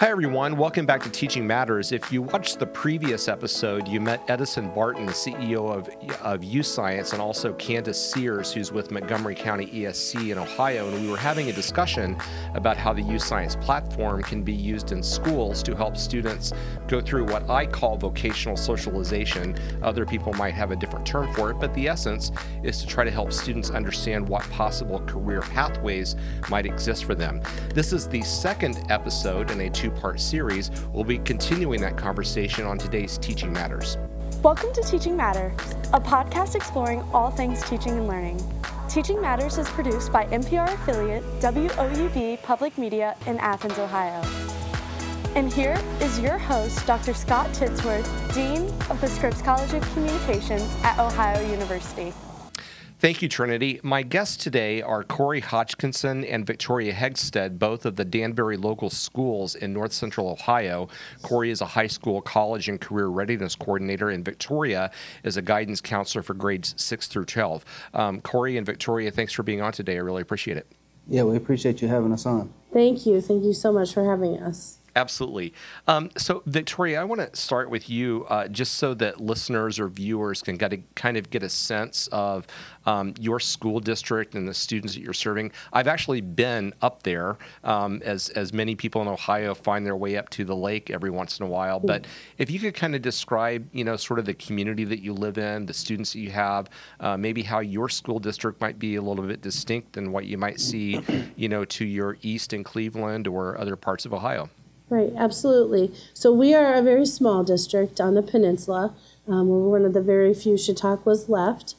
Hi, everyone. Welcome back to Teaching Matters. If you watched the previous episode, you met Edison Barton, the CEO of UScience, and also Candace Sears, who's with Montgomery County ESC in Ohio. And we were having a discussion about how the UScience platform can be used in schools to help students go through what I call vocational socialization. Other people might have a different term for it, but the essence is to try to help students understand what possible career pathways might exist for them. This is the second episode in a two-part series. We'll be continuing that conversation on today's Teaching Matters. Welcome to Teaching Matters, a podcast exploring all things teaching and learning. Teaching Matters is produced by NPR affiliate WOUB Public Media in Athens, Ohio. And here is your host, Dr. Scott Titsworth, Dean of the Scripps College of Communication at Ohio University. Thank you, Trinity. My guests today are Corey Hodgkinson and Victoria Hegstead, both of the Danbury Local Schools in North Central Ohio. Corey is a high school, college, and career readiness coordinator, and Victoria is a guidance counselor for grades 6 through 12. Corey and Victoria, thanks for being on today. I really appreciate it. Yeah, we appreciate you having us on. Thank you. Thank you so much for having us. Absolutely. So, Victoria, I want to start with you just so that listeners or viewers can kind of get a sense of your school district and the students that you're serving. I've actually been up there, as many people in Ohio find their way up to the lake every once in a while. But if you could kind of describe, sort of the community that you live in, the students that you have, maybe how your school district might be a little bit distinct than what you might see, to your east in Cleveland or other parts of Ohio. Right, absolutely. So we are a very small district on the peninsula. We're one of the very few Chautauquas left.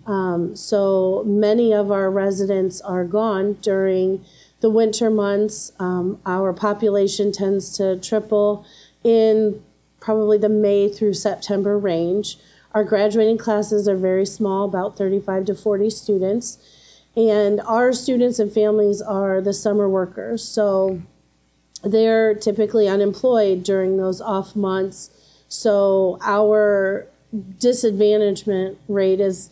So many of our residents are gone during the winter months. Our population tends to triple in probably the May through September range. Our graduating classes are very small, about 35 to 40 students. And our students and families are the summer workers. So they're typically unemployed during those off months. So our disadvantagement rate is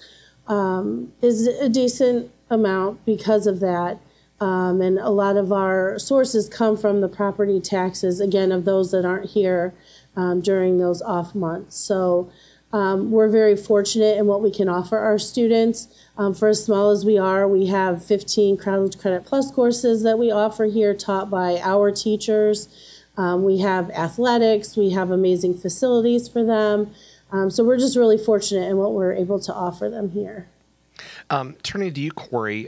a decent amount because of that. And a lot of our sources come from the property taxes, again, of those that aren't here during those off months. So we're very fortunate in what we can offer our students. For as small as we are, we have 15 College Credit Plus courses that we offer here taught by our teachers. We have athletics. We have amazing facilities for them. So we're just really fortunate in what we're able to offer them here. Turning to you, Corey,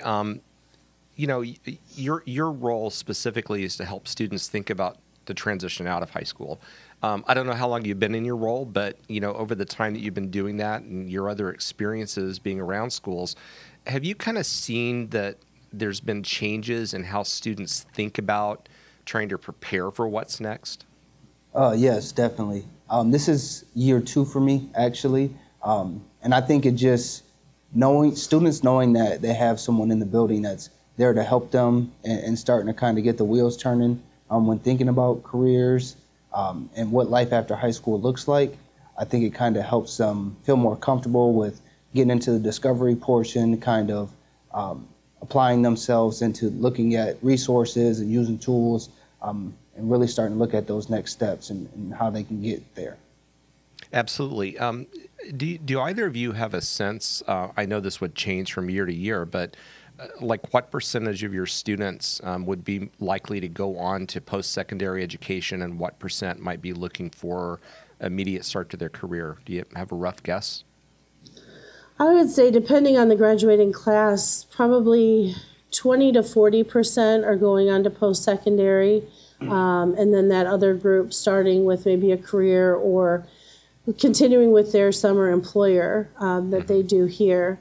your role specifically is to help students think about the transition out of high school. I don't know how long you've been in your role, but over the time that you've been doing that and your other experiences being around schools, have you kind of seen that there's been changes in how students think about trying to prepare for what's next? Yes, definitely. This is year 2 for me, actually. And I think it just students knowing that they have someone in the building that's there to help them and starting to kind of get the wheels turning when thinking about careers. And what life after high school looks like. I think it kind of helps them feel more comfortable with getting into the discovery portion, kind of applying themselves into looking at resources and using tools, and really starting to look at those next steps and how they can get there. Absolutely. Do either of you have a sense, I know this would change from year to year, but what percentage of your students would be likely to go on to post-secondary education, and what percent might be looking for immediate start to their career? Do you have a rough guess? I would say, depending on the graduating class, probably 20 to 40% are going on to post-secondary, and then that other group starting with maybe a career or continuing with their summer employer that they do here.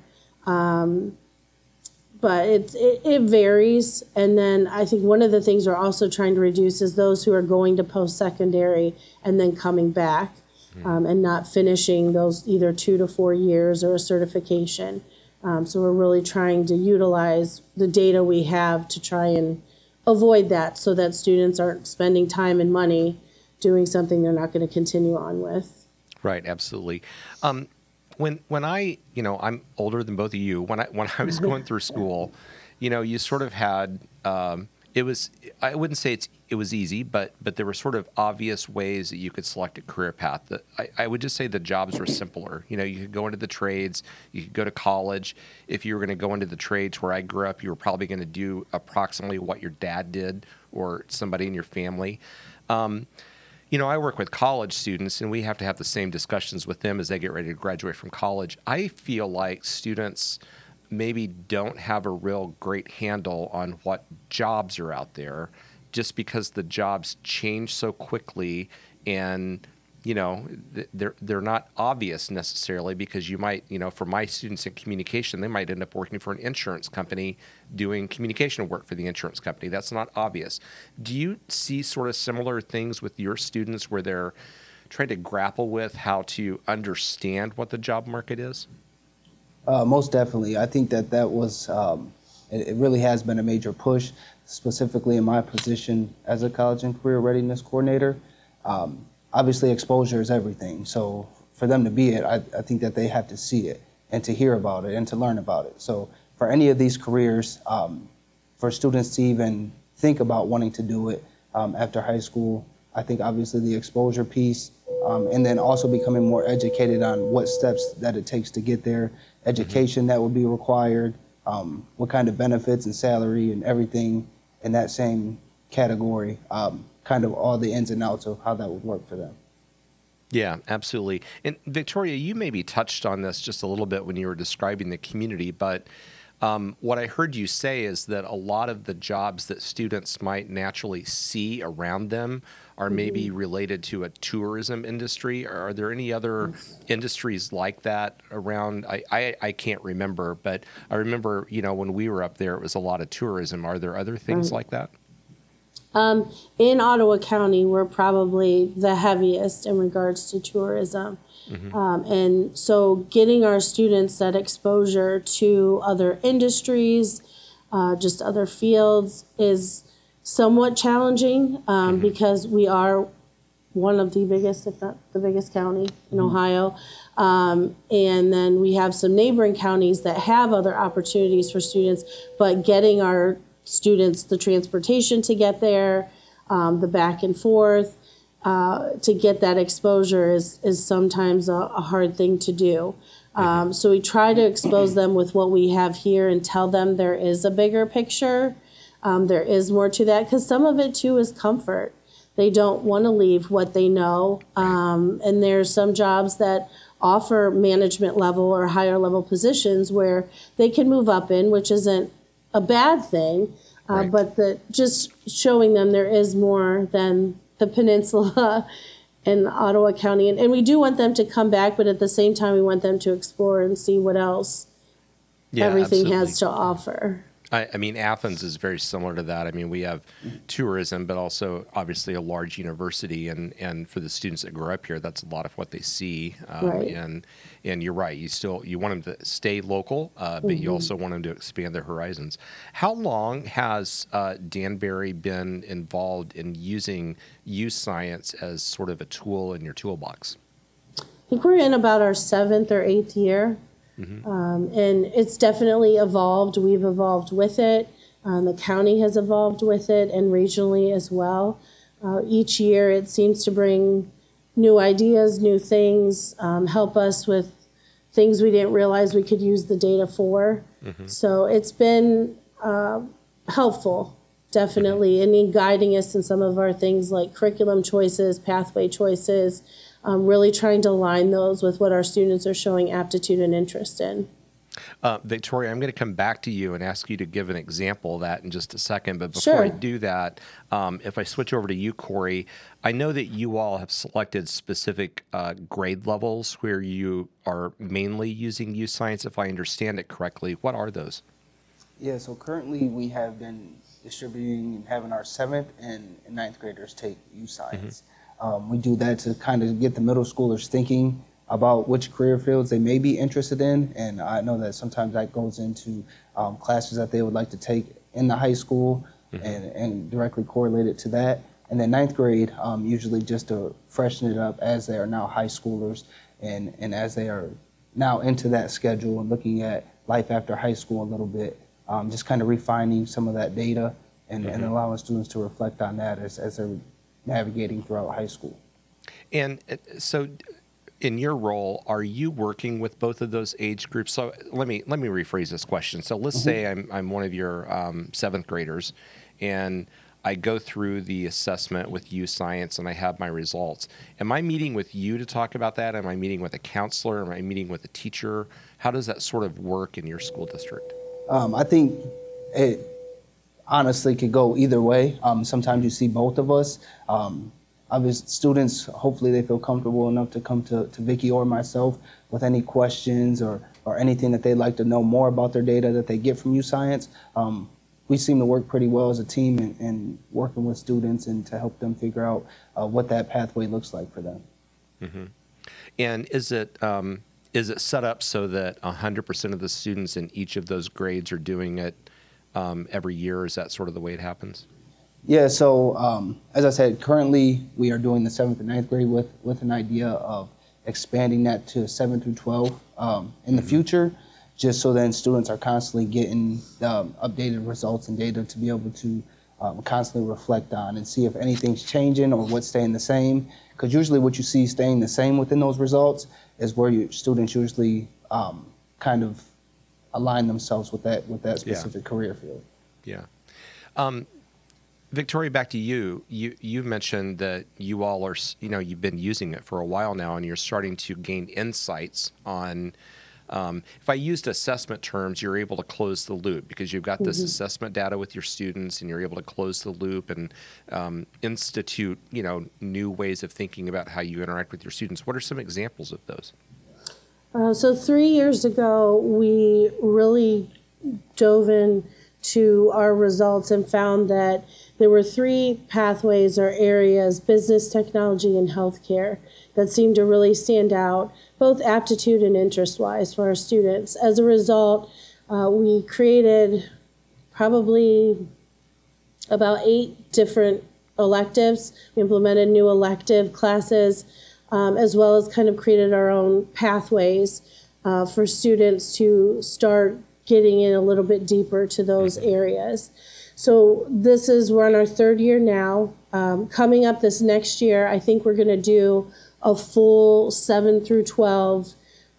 But it varies. And then I think one of the things we're also trying to reduce is those who are going to post-secondary and then coming back and not finishing those either 2 to 4 years or a certification. So we're really trying to utilize the data we have to try and avoid that so that students aren't spending time and money doing something they're not going to continue on with. Right, absolutely. When I'm older than both of you. When I was going through school, you sort of had it was, I wouldn't say it it was easy, but there were sort of obvious ways that you could select a career path. That I would just say the jobs were simpler. You know, you could go into the trades, you could go to college. If you were going to go into the trades where I grew up, you were probably going to do approximately what your dad did or somebody in your family. You know, I work with college students, and we have to have the same discussions with them as they get ready to graduate from college. I feel like students maybe don't have a real great handle on what jobs are out there, just because the jobs change so quickly, and you know they're not obvious necessarily, because you might, you know, for my students in communication, they might end up working for an insurance company doing communication work for the insurance company. That's not obvious. Do you see sort of similar things with your students where they're trying to grapple with how to understand what the job market is? Most definitely. I think that was, it really has been a major push, specifically in my position as a college and career readiness coordinator. Obviously, exposure is everything. So for them to be it, I think that they have to see it and to hear about it and to learn about it. So for any of these careers, for students to even think about wanting to do it after high school, I think obviously the exposure piece, and then also becoming more educated on what steps that it takes to get there, education that would be required, what kind of benefits and salary and everything in that same category, kind of all the ins and outs of how that would work for them. Yeah, absolutely. And Victoria, you maybe touched on this just a little bit when you were describing the community, but what I heard you say is that a lot of the jobs that students might naturally see around them are maybe related to a tourism industry. Are there any other industries like that around? I can't remember, but I remember, you know, when we were up there, it was a lot of tourism. Are there other things like that? In Ottawa County, we're probably the heaviest in regards to tourism. And so getting our students that exposure to other industries, just other fields, is somewhat challenging because we are one of the biggest, if not the biggest county in Ohio. And then we have some neighboring counties that have other opportunities for students, but getting our students the transportation to get there, the back and forth, to get that exposure is sometimes a hard thing to do. So we try to expose them with what we have here and tell them there is a bigger picture. There is more to that, because some of it too is comfort. They don't want to leave what they know. And there's some jobs that offer management level or higher level positions where they can move up in, which isn't a bad thing, but just showing them there is more than the peninsula and Ottawa County. And we do want them to come back, but at the same time, we want them to explore and see what else everything has to offer. I mean, Athens is very similar to that. I mean, we have tourism, but also obviously a large university, and for the students that grow up here, that's a lot of what they see. And you're right, you want them to stay local, but you also want them to expand their horizons. How long has Danbury been involved in using youth science as sort of a tool in your toolbox? I think we're in about our 7th or 8th year. And it's definitely evolved. We've evolved with it. The county has evolved with it, and regionally as well. Each year it seems to bring new ideas, new things, help us with things we didn't realize we could use the data for. So it's been helpful, definitely, and in guiding us in some of our things like curriculum choices, pathway choices, really trying to align those with what our students are showing aptitude and interest in. Victoria, I'm going to come back to you and ask you to give an example of that in just a second. But before I do that, if I switch over to you, Corey, I know that you all have selected specific grade levels where you are mainly using youth science, if I understand it correctly. What are those? Yeah, so currently we have been distributing and having our 7th and 9th graders take youth science. We do that to kind of get the middle schoolers thinking about which career fields they may be interested in. And I know that sometimes that goes into classes that they would like to take in the high school and directly correlated to that. And then 9th grade, usually just to freshen it up as they are now high schoolers and as they are now into that schedule and looking at life after high school a little bit, just kind of refining some of that data and allowing students to reflect on that as they're navigating throughout high school. And so in your role, are you working with both of those age groups? So let me rephrase this question. So let's say I'm one of your seventh graders, and I go through the assessment with U Science and I have my results. Am I meeting with you to talk about that? Am I meeting with a counselor? Am I meeting with a teacher? How does that sort of work in your school district? I think it honestly could go either way. Sometimes you see both of us. Obviously, students, hopefully they feel comfortable enough to come to Vicki or myself with any questions or anything that they'd like to know more about their data that they get from U Science. We seem to work pretty well as a team in working with students and to help them figure out what that pathway looks like for them. Mm-hmm. And is it set up so that 100% of the students in each of those grades are doing it every year? Is that sort of the way it happens? Yeah, so as I said, currently we are doing the 7th and 9th grade with an idea of expanding that to 7 through 12 in the future, just so then students are constantly getting updated results and data to be able to constantly reflect on and see if anything's changing or what's staying the same. Because usually what you see staying the same within those results is where your students usually kind of align themselves with that specific career field. Yeah. Victoria, back to you. You mentioned that you all are, you've been using it for a while now, and you're starting to gain insights on. If I used assessment terms, you're able to close the loop because you've got this assessment data with your students, and you're able to close the loop and institute, new ways of thinking about how you interact with your students. What are some examples of those? So 3 years ago, we really dove into our results and found that there were 3 pathways or areas, business, technology, and healthcare, that seemed to really stand out, both aptitude and interest-wise for our students. As a result, we created probably about 8 different electives. We implemented new elective classes, as well as kind of created our own pathways for students to start getting in a little bit deeper to those areas. So we're on our 3rd year now. Coming up this next year, I think we're going to do a full 7 through 12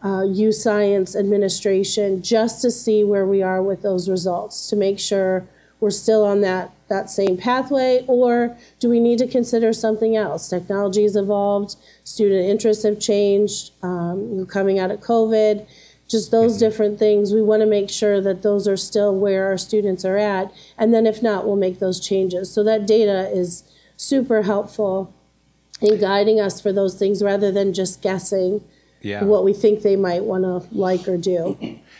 U Science administration just to see where we are with those results, to make sure we're still on that same pathway, or do we need to consider something else? Technology has evolved, student interests have changed, coming out of COVID, just those different things. We want to make sure that those are still where our students are at, and then if not, we'll make those changes. So that data is super helpful in guiding us for those things rather than just guessing what we think they might want to like or do.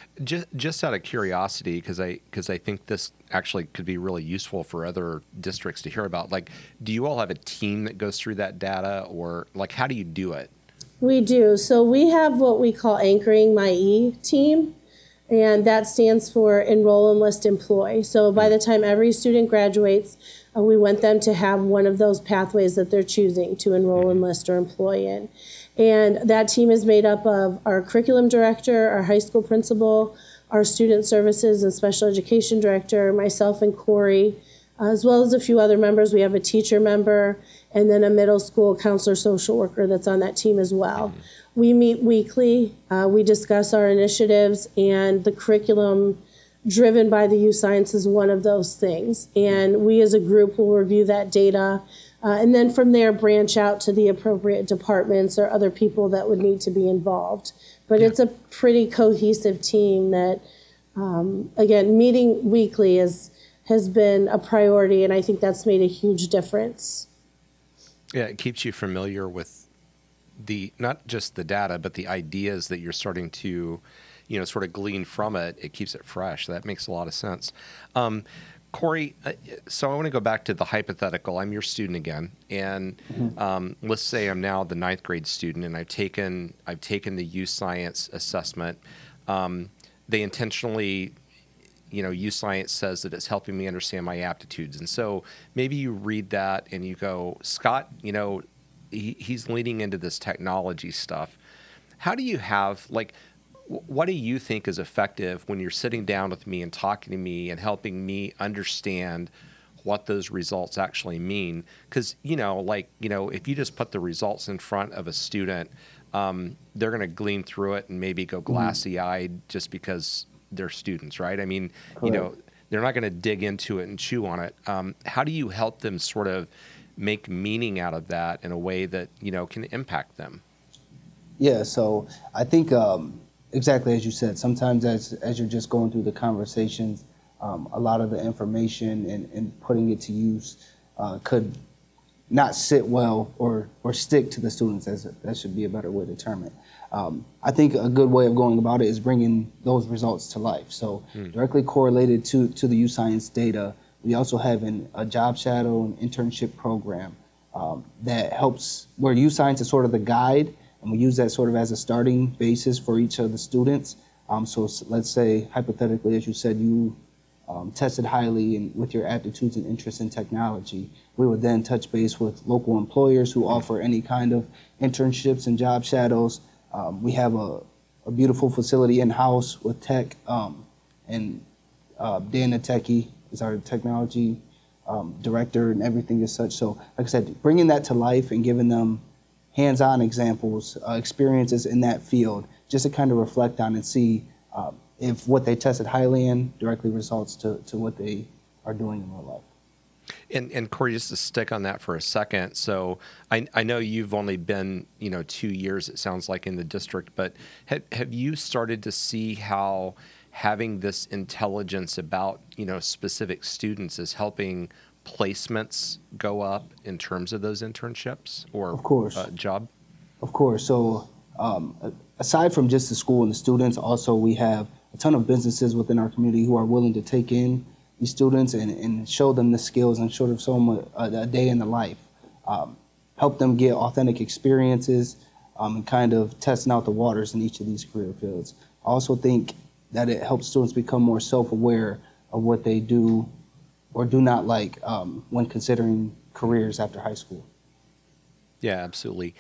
Just out of curiosity, because I think this actually could be really useful for other districts to hear about. Like, do you all have a team that goes through that data, or like how do you do it? We do. So we have what we call Anchoring My E team, and that stands for Enroll, Enlist, Employ. So by the time every student graduates, we want them to have one of those pathways that they're choosing to enroll, enlist, or employ in. And that team is made up of our curriculum director, our high school principal, our student services and special education director, myself and Corey, as well as a few other members. We have a teacher member and then a middle school counselor social worker that's on that team as well. We meet weekly. We discuss our initiatives, and the curriculum driven by the U Science is one of those things. And we as a group will review that data and then from there branch out to the appropriate departments or other people that would need to be involved. But it's a pretty cohesive team that, again, meeting weekly has been a priority, and I think that's made a huge difference. Yeah, it keeps you familiar with not just the data, but the ideas that you're starting to, sort of glean from it. It keeps it fresh. That makes a lot of sense. Corey, so I want to go back to the hypothetical. I'm your student again, and let's say I'm now the 9th grade student, and I've taken the U Science assessment. They intentionally, U Science says that it's helping me understand my aptitudes, and so maybe you read that and you go, Scott, he's leaning into this technology stuff. How do you have what do you think is effective when you're sitting down with me and talking to me and helping me understand what those results actually mean. Because, if you just put the results in front of a student, they're going to glean through it and maybe go glassy-eyed just because they're students, right? I mean, Correct. they're not going to dig into it and chew on it. How do you help them sort of make meaning out of that in a way that, can impact them? Yeah, so I think exactly as you said, sometimes as you're just going through the conversations, a lot of the information and putting it to use could not sit well or stick to the students. That should be a better way to term it. I think a good way of going about it is bringing those results to life. So directly correlated to the U-Science data, we also have a job shadow and internship program that helps, where U-Science is sort of the guide, and we use that sort of as a starting basis for each of the students. So let's say, hypothetically, as you said, you tested highly with your aptitudes and interests in technology. We would then touch base with local employers who offer any kind of internships and job shadows. We have a beautiful facility in-house with tech, and Dan Nateki is our technology director, and everything is such. So, like I said, bringing that to life and giving them hands-on examples, experiences in that field, just to kind of reflect on and see if what they tested highly in directly results to what they are doing in real life. And Corey, just to stick on that for a second. So I know you've only been, 2 years, it sounds like, in the district, but have you started to see how having this intelligence about, specific students is helping placements go up in terms of those internships or Of course. Job? Of course. So aside from just the school and the students, also we have a ton of businesses within our community who are willing to take in these students and show them the skills and show them a day in the life. Help them get authentic experiences and kind of testing out the waters in each of these career fields. I also think that it helps students become more self-aware of what they do or do not like when considering careers after high school. Yeah, absolutely.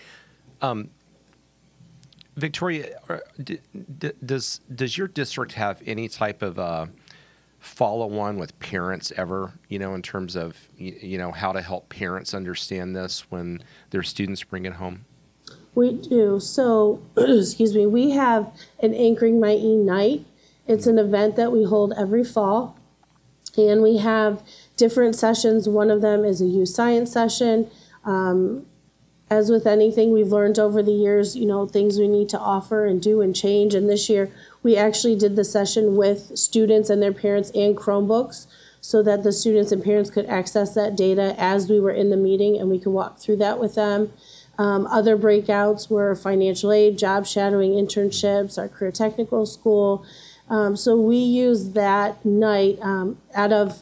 Victoria, does your district have any type of follow-on with parents ever, in terms of, how to help parents understand this when their students bring it home? We do. So, excuse me, we have an Anchoring My E night. It's an event that we hold every fall, and we have different sessions. One of them is a U-Science session. As with anything we've learned over the years, things we need to offer and do and change. And this year, we actually did the session with students and their parents and Chromebooks so that the students and parents could access that data as we were in the meeting, and we could walk through that with them. Other breakouts were financial aid, job shadowing, internships, our career technical school. So we used that night out of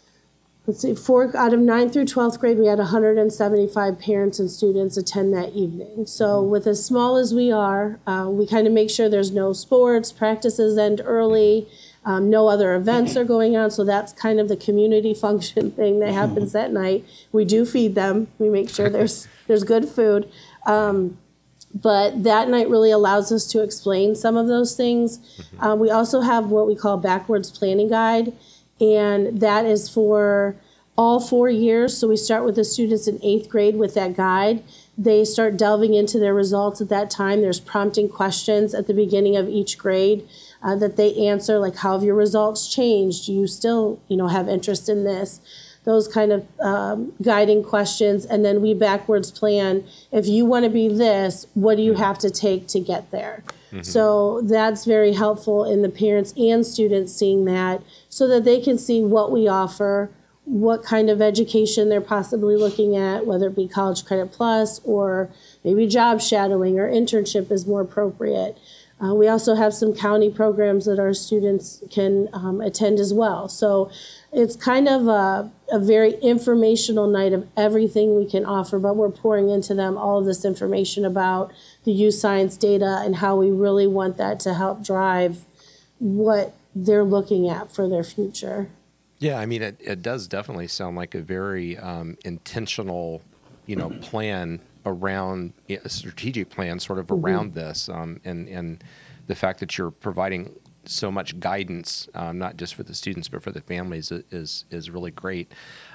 9th through 12th grade, we had 175 parents and students attend that evening. So with as small as we are, we kind of make sure there's no sports, practices end early, no other events are going on. So that's kind of the community function thing that happens that night. We do feed them. We make sure there's good food. But that night really allows us to explain some of those things. We also have what we call backwards planning guide, and that is for all 4 years. So we start with the students in 8th grade with that guide. They start delving into their results at that time. There's prompting questions at the beginning of each grade that they answer, like, how have your results changed? Do you still, have interest in this? Those kind of guiding questions. And then we backwards plan, if you want to be this, what do you have to take to get there? So that's very helpful in the parents and students seeing that so that they can see what we offer, what kind of education they're possibly looking at, whether it be College Credit Plus or maybe job shadowing or internship is more appropriate. We also have some county programs that our students can attend as well. So it's kind of a very informational night of everything we can offer, but we're pouring into them all of this information about the U-Science data and how we really want that to help drive what they're looking at for their future. Yeah, I mean, it does definitely sound like a very intentional, plan around, a strategic plan sort of around this, and the fact that you're providing so much guidance, not just for the students but for the families, is really great.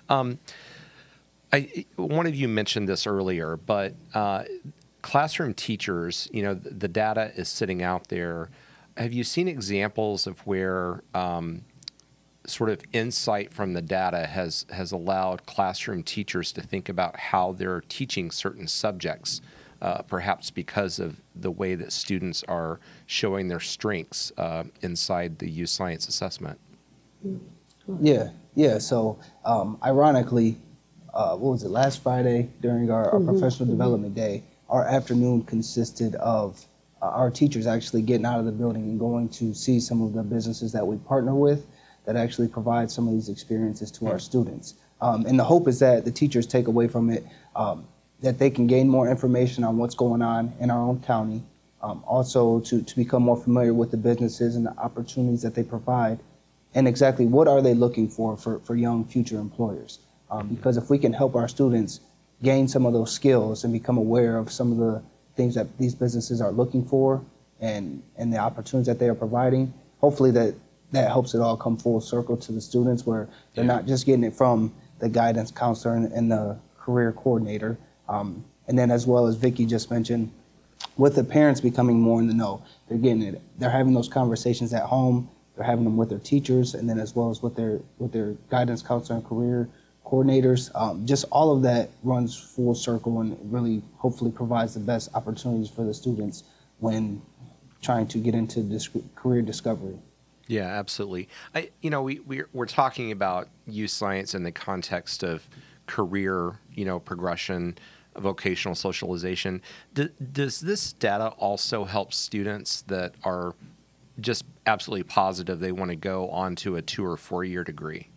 One of you mentioned this earlier, but classroom teachers, the data is sitting out there. Have you seen examples of where sort of insight from the data has allowed classroom teachers to think about how they're teaching certain subjects, perhaps because of the way that students are showing their strengths inside the youth science assessment? Yeah. So ironically, what was it, last Friday during our professional development day, our afternoon consisted of our teachers actually getting out of the building and going to see some of the businesses that we partner with that actually provide some of these experiences to our students. And the hope is that the teachers take away from it that they can gain more information on what's going on in our own county, also to become more familiar with the businesses and the opportunities that they provide, and exactly what are they looking for young future employers. Because if we can help our students gain some of those skills and become aware of some of the things that these businesses are looking for and the opportunities that they are providing, hopefully that helps it all come full circle to the students, where they're not just getting it from the guidance counselor and the career coordinator. And then, as well as Vicki just mentioned, with the parents becoming more in the know, they're getting it. They're having those conversations at home. They're having them with their teachers, and then as well as with their guidance counselor and career coordinators. Just all of that runs full circle and really hopefully provides the best opportunities for the students when trying to get into this career discovery. Yeah, absolutely. We're talking about youth science in the context of career, progression, vocational socialization. Does this data also help students that are just absolutely positive they want to go on to a 2 or 4 year degree?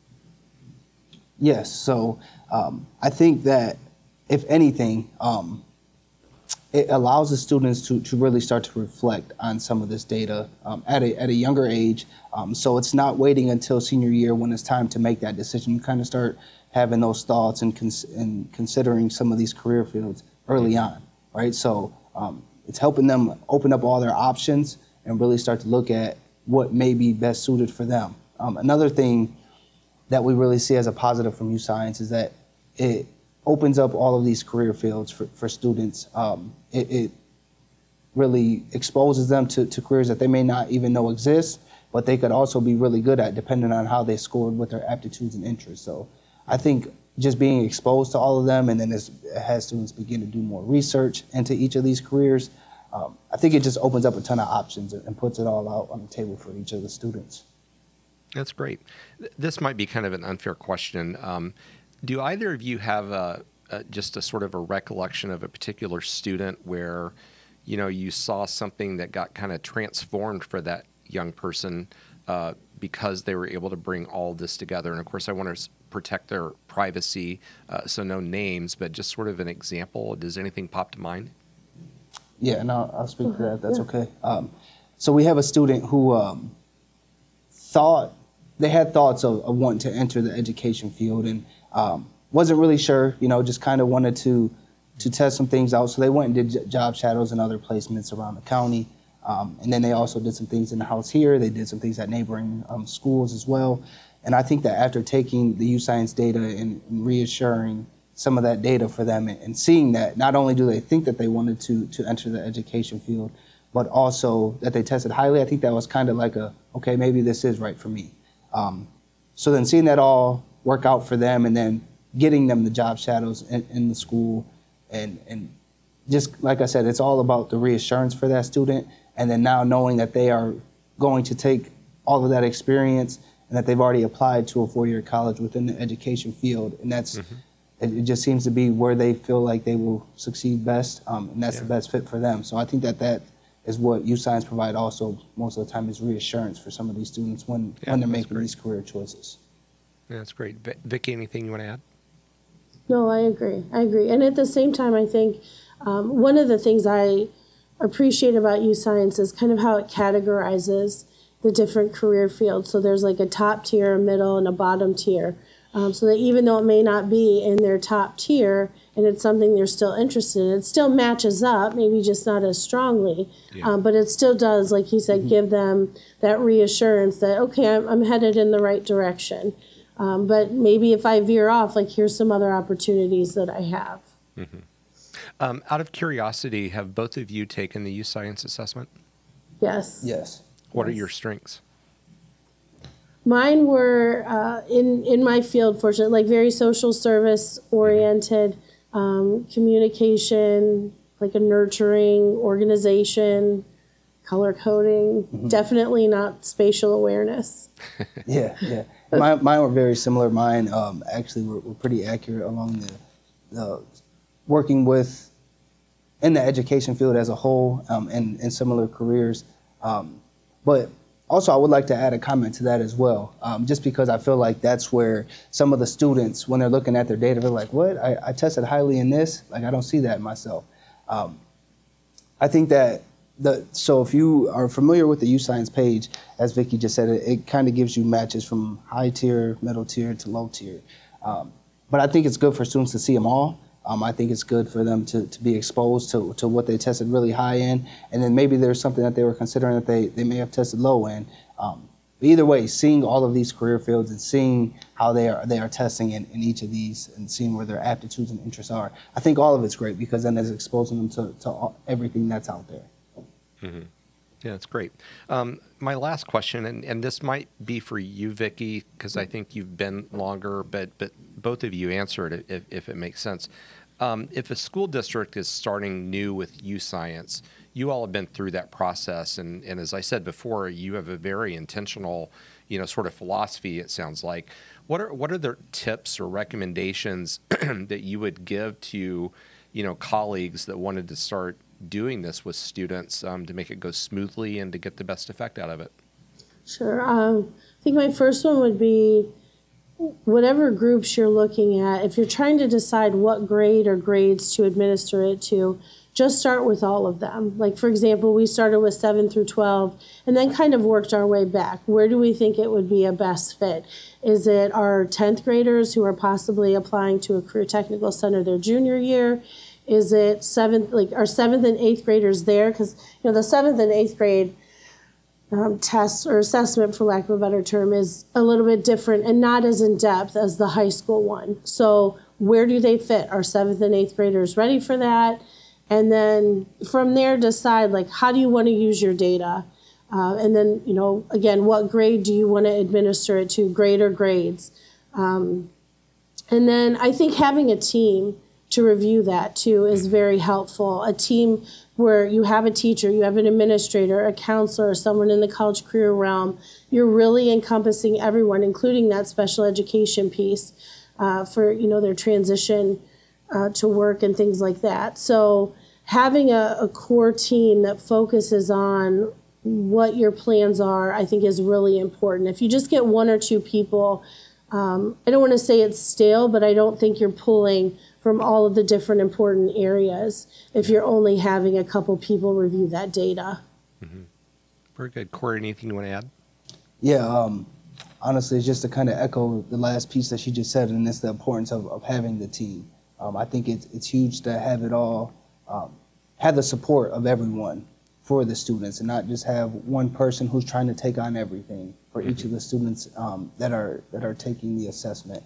Yes. So I think that if anything, it allows the students to really start to reflect on some of this data at a younger age. So it's not waiting until senior year when it's time to make that decision. You kind of start having those thoughts and considering some of these career fields early on, right? So it's helping them open up all their options and really start to look at what may be best suited for them. Another thing that we really see as a positive from youth science is that it opens up all of these career fields for students. It really exposes them to careers that they may not even know exist, but they could also be really good at depending on how they scored with their aptitudes and interests. So I think just being exposed to all of them, and then as students begin to do more research into each of these careers, I think it just opens up a ton of options and puts it all out on the table for each of the students. That's great. This might be kind of an unfair question. Do either of you have just a sort of a recollection of a particular student where, you saw something that got kind of transformed for that young person because they were able to bring all this together? And of course, I want to protect their privacy, so no names, but just sort of an example. Does anything pop to mind? Yeah, and I'll speak to that if that's okay. So we have a student who had thoughts of wanting to enter the education field and wasn't really sure, just kind of wanted to test some things out. So they went and did job shadows and other placements around the county. And then they also did some things in the house here. They did some things at neighboring schools as well. And I think that after taking the youth science data and reassuring some of that data for them and seeing that not only do they think that they wanted to enter the education field, but also that they tested highly, I think that was kind of like okay, maybe this is right for me. So then seeing that all work out for them and then getting them the job shadows in the school and just like I said, it's all about the reassurance for that student. And then now knowing that they are going to take all of that experience and that they've already applied to a 4-year college within the education field. And that's, it just seems to be where they feel like they will succeed best. And that's the best fit for them. So I think that is what youth science provide also most of the time, is reassurance for some of these students when they're making these career choices. Yeah, that's great. Vicki, anything you want to add? No, I agree. And at the same time, I think one of the things I appreciate about youth science is kind of how it categorizes the different career fields. So there's like a top tier, a middle, and a bottom tier. So that even though it may not be in their top tier, and it's something they're still interested in. It still matches up, maybe just not as strongly, but it still does, like he said, give them that reassurance that, okay, I'm headed in the right direction. But maybe if I veer off, like here's some other opportunities that I have. Out of curiosity, have both of you taken the youth science assessment? Yes. Yes. What are your strengths? Mine were in my field, fortunately, like very social service oriented, communication, like a nurturing organization, color coding, definitely not spatial awareness. Yeah. Mine were very similar. Mine actually were pretty accurate along the working with in the education field as a whole and similar careers. But also, I would like to add a comment to that as well, just because I feel like that's where some of the students, when they're looking at their data, they're like, what? I tested highly in this? Like, I don't see that in myself. I think that so if you are familiar with the youth science page, as Vicki just said, it kind of gives you matches from high tier, middle tier to low tier. But I think it's good for students to see them all. I think it's good for them to be exposed to what they tested really high in, and then maybe there's something that they were considering that they may have tested low in. But either way, seeing all of these career fields and seeing how they are testing in each of these and seeing where their aptitudes and interests are, I think all of it's great because then it's exposing them to everything that's out there. Yeah, that's great. My last question, and this might be for you, Vicki, because I think you've been longer, but both of you answer it if it makes sense. If a school district is starting new with youth science, you all have been through that process, and as I said before, you have a very intentional, sort of philosophy. It sounds like. What are the tips or recommendations that you would give to, colleagues that wanted to start doing this with students to make it go smoothly and to get the best effect out of it? Sure. I think my first one would be whatever groups you're looking at, if you're trying to decide what grade or grades to administer it to, just start with all of them. Like, for example, we started with 7 through 12 and then kind of worked our way back. Where do we think it would be a best fit? Is it our 10th graders who are possibly applying to a career technical center their junior year? Is it our 7th and 8th graders there? Because, the 7th and 8th grade test or assessment, for lack of a better term, is a little bit different and not as in-depth as the high school one. So where do they fit? Are 7th and 8th graders ready for that? And then from there, decide, how do you want to use your data? And then, again, what grade do you want to administer it to, grade or grades? And then I think having a team to review that too is very helpful. A team where you have a teacher, you have an administrator, a counselor, someone in the college career realm. You're really encompassing everyone, including that special education piece for their transition to work and things like that. So having a core team that focuses on what your plans are, I think, is really important. If you just get one or two people, I don't want to say it's stale, but I don't think you're pulling from all of the different important areas if you're only having a couple people review that data. Very good. Corey, anything you want to add? Yeah, honestly, it's just to kind of echo the last piece that she just said, and it's the importance of having the team. I think it's huge to have it all, have the support of everyone for the students and not just have one person who's trying to take on everything for each of the students that are taking the assessment.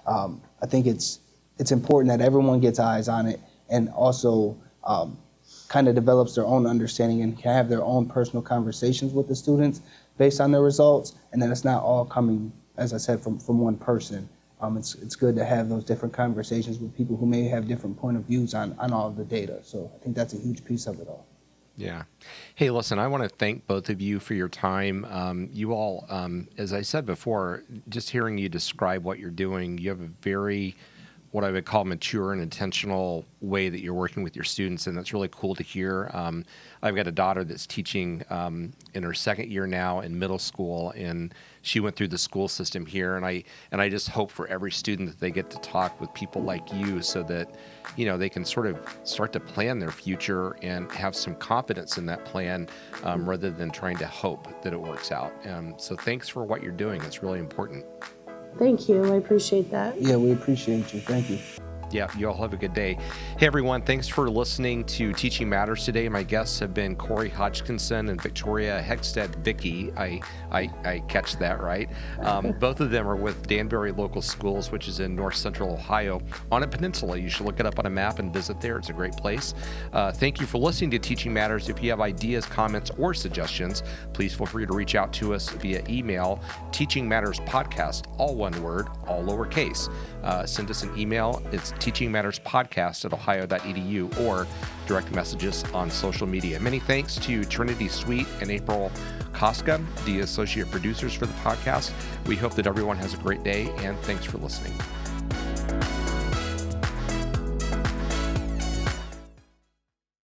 I think it's important that everyone gets eyes on it and also kind of develops their own understanding and can have their own personal conversations with the students based on their results, and then it's not all coming, as I said, from one person. It's good to have those different conversations with people who may have different point of views on all of the data. So I think that's a huge piece of it all. Yeah. Hey, listen, I want to thank both of you for your time. You all, as I said before, just hearing you describe what you're doing, you have a very, what I would call mature and intentional way that you're working with your students, and that's really cool to hear. I've got a daughter that's teaching in her second year now in middle school, and she went through the school system here, and I just hope for every student that they get to talk with people like you so that, they can sort of start to plan their future and have some confidence in that plan rather than trying to hope that it works out. So thanks for what you're doing. It's really important. Thank you. I appreciate that. Yeah, we appreciate you. Thank you. Yeah, you all have a good day. Hey, everyone. Thanks for listening to Teaching Matters today. My guests have been Corey Hodgkinson and Victoria Hegstead Vicky. I catch that right. Both of them are with Danbury Local Schools, which is in north central Ohio on a peninsula. You should look it up on a map and visit there. It's a great place. Thank you for listening to Teaching Matters. If you have ideas, comments, or suggestions, please feel free to reach out to us via email, Teaching Matters Podcast, all one word, all lowercase. Send us an email. It's teachingmatterspodcast@ohio.edu, or direct messages on social media. Many thanks to Trinity Sweet and April Koska, the associate producers for the podcast. We hope that everyone has a great day, and thanks for listening.